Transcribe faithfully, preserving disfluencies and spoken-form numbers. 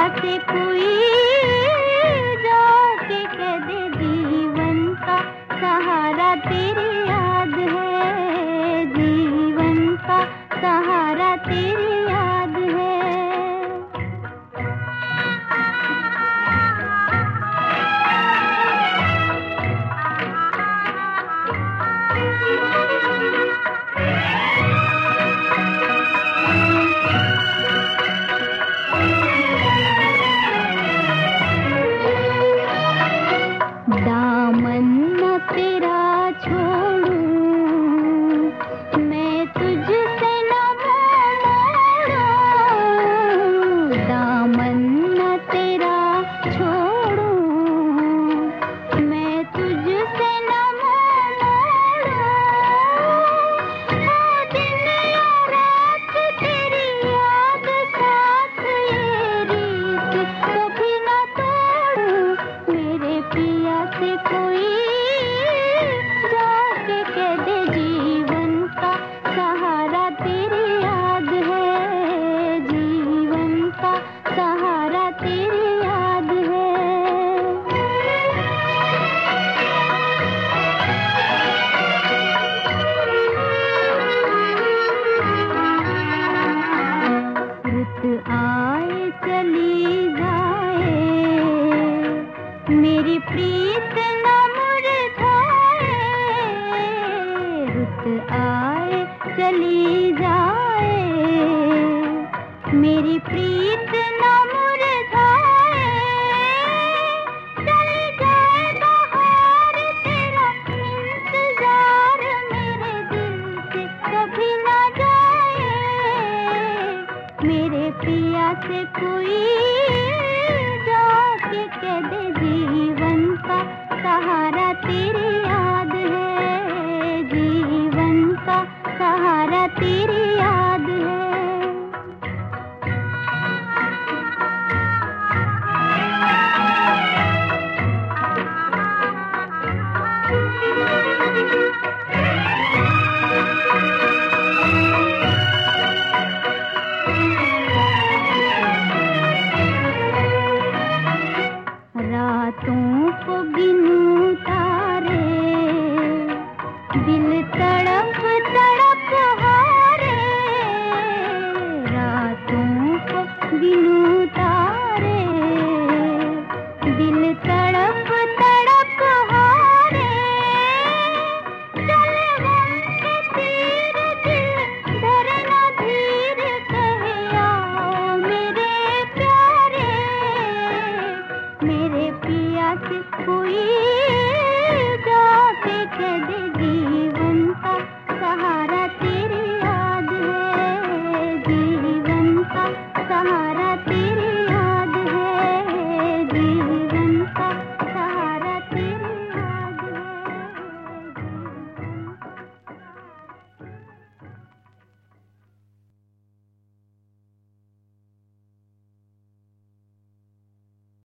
से कोई जाके कह दे जीवन का सहारा तेरी याद है, जीवन का सहारा तेरी याद है। दामन न तेरा छोड़ूं मैं तुझसे न मोड़ूं, दामन न तेरा छोड़ूं मैं तुझसे न मोड़ूं। हो दिन या रात तेरी याद साथ ये रीत कभी न तोड़ूं, मेरे पिया से कोई जाके कह दे जीवन का सहारा तेरी याद है, जीवन का सहारा तेरी याद है। रुत आए चली जाए मेरी प्रीत न मुरझाए, रुत आए चली जाए मेरी प्रीत न मुरझाए। चल जाए बहार तेरा इंतजार मेरे दिल से कभी न जाए, मेरे पिया से कोई जाके कह दे जीवन का सहारा तेरी याद है, जीवन का सहारा तेरी